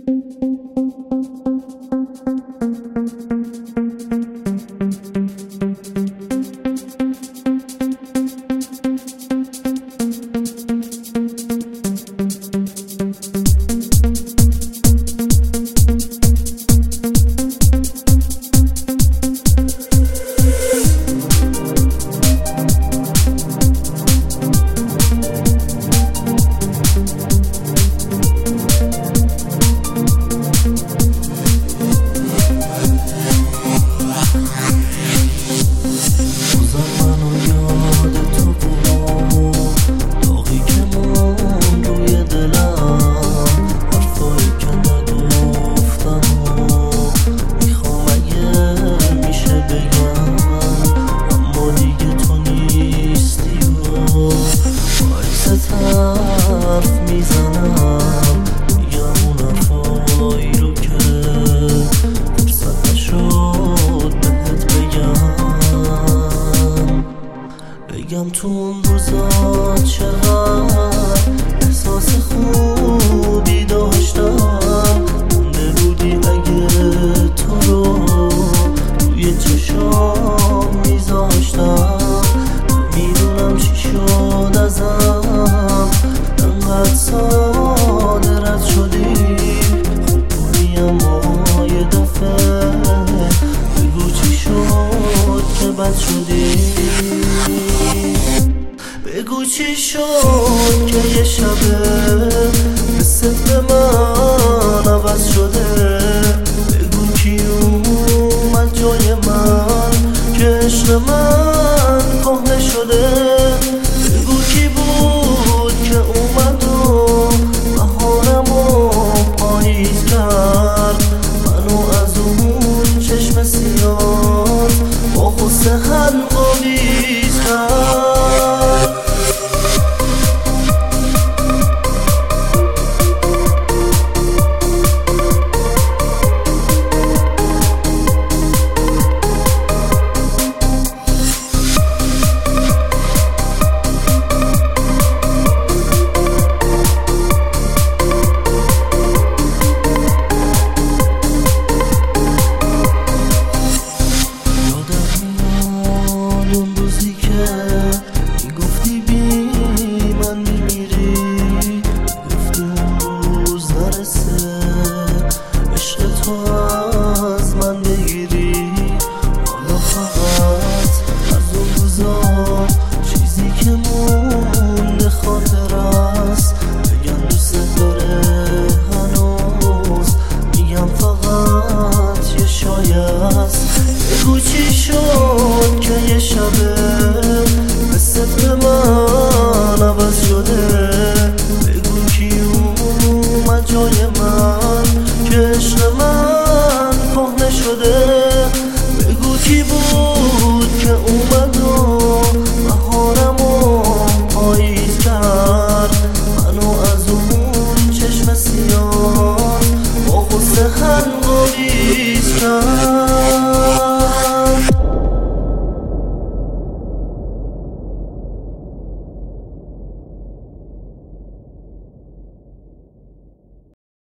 بگم تو اون روزا چقدر احساس خوبی داشتم، مونده بودی اگه تو رو روی چشام میذاشتم. میدونم چی شد ازم انقدر ساده رد شدی، خوب بودی اما یه دفعه بگو چی شد که بد شدی. بگو چی شد که یه شبه حست به من عوض شده. بگو کی اومد جای من که عشق من کهنه شده. بگو کی بود که اومد و بهارمو پاییز کرد، منو از اون چشم سیاه با غصه آویز کرد. بگو چی شد که یه شبه حست به من عوض شده. بگو کی اومد جای من که عشق من کهنه شده. بگو کی بود که اومد و بهارمو پاییز کرد، منو از اون چشم سیاه با غصه آویز کرد.